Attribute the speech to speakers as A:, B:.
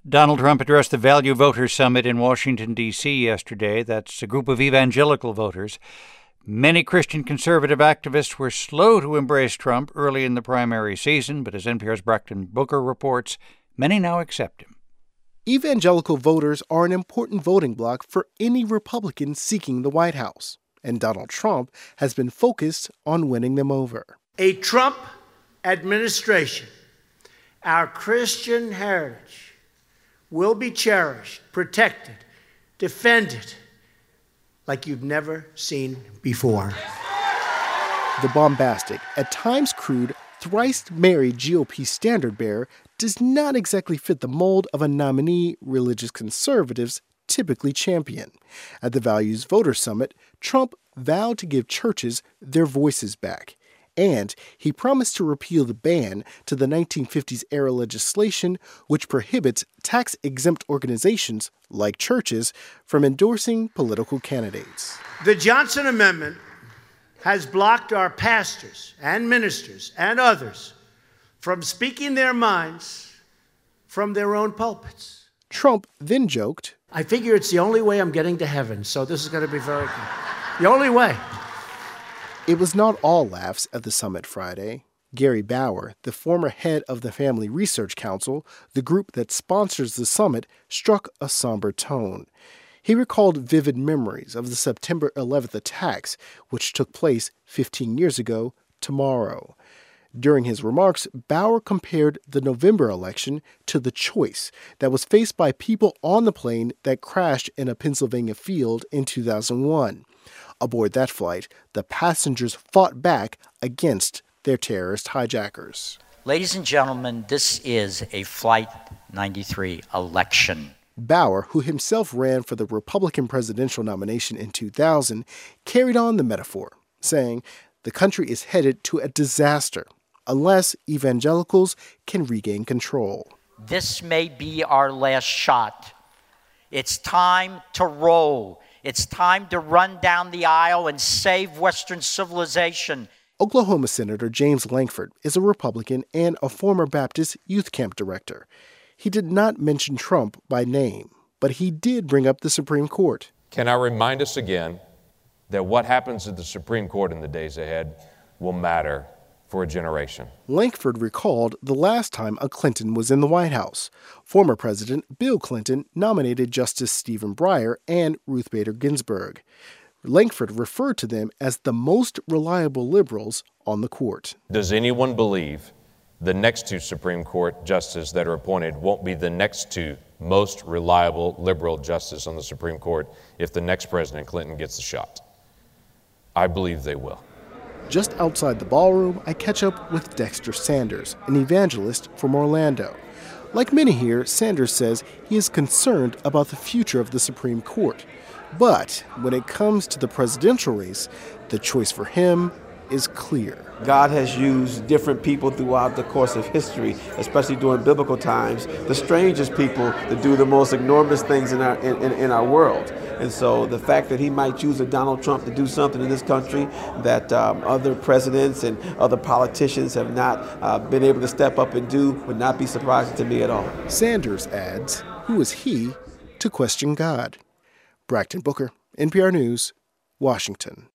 A: Donald Trump addressed the Value Voters Summit in Washington, D.C. yesterday. That's a group of evangelical voters. Many Christian conservative activists were slow to embrace Trump early in the primary season, but as NPR's Brackton Booker reports, many now accept him.
B: Evangelical voters are an important voting bloc for any Republican seeking the White House, and Donald Trump has been focused on winning them over.
C: A Trump administration, our Christian heritage, will be cherished, protected, defended like you've never seen before.
B: The bombastic, at times crude, thrice-married GOP standard-bearer does not exactly fit the mold of a nominee religious conservatives typically champion. At the Values Voters Summit, Trump vowed to give churches their voices back. And he promised to repeal the ban to the 1950s-era legislation which prohibits tax-exempt organizations, like churches, from endorsing political candidates.
C: The Johnson Amendment has blocked our pastors and ministers and others from speaking their minds from their own pulpits.
B: Trump then joked,
C: I figure it's the only way I'm getting to heaven, so this is going to be very good. The only way.
B: It was not all laughs at the summit Friday. Gary Bauer, the former head of the Family Research Council, the group that sponsors the summit, struck a somber tone. He recalled vivid memories of the September 11th attacks, which took place 15 years ago tomorrow. During his remarks, Bauer compared the November election to the choice that was faced by people on the plane that crashed in a Pennsylvania field in 2001. Aboard that flight, the passengers fought back against their terrorist hijackers.
D: Ladies and gentlemen, this is a Flight 93 election.
B: Bauer, who himself ran for the Republican presidential nomination in 2000, carried on the metaphor, saying the country is headed to a disaster unless evangelicals can regain control.
D: This may be our last shot. It's time to roll. It's time to run down the aisle and save Western civilization.
B: Oklahoma Senator James Lankford is a Republican and a former Baptist youth camp director. He did not mention Trump by name, but he did bring up the Supreme Court.
E: Can I remind us again that what happens at the Supreme Court in the days ahead will matter for a generation?
B: Lankford recalled the last time a Clinton was in the White House. Former President Bill Clinton nominated Justice Stephen Breyer and Ruth Bader Ginsburg. Lankford referred to them as the most reliable liberals on the court.
E: Does anyone believe the next two Supreme Court justices that are appointed won't be the next two most reliable liberal justices on the Supreme Court if the next President Clinton gets the shot? I believe they will.
B: Just outside the ballroom, I catch up with Dexter Sanders, an evangelist from Orlando. Like many here, Sanders says he is concerned about the future of the Supreme Court. But when it comes to the presidential race, the choice for him is clear.
F: God has used different people throughout the course of history, especially during biblical times, the strangest people to do the most enormous things in our world. And so the fact that he might choose a Donald Trump to do something in this country that other presidents and other politicians have not been able to step up and do would not be surprising to me at all.
B: Sanders adds, who is he to question God? Brackton Booker, NPR News, Washington.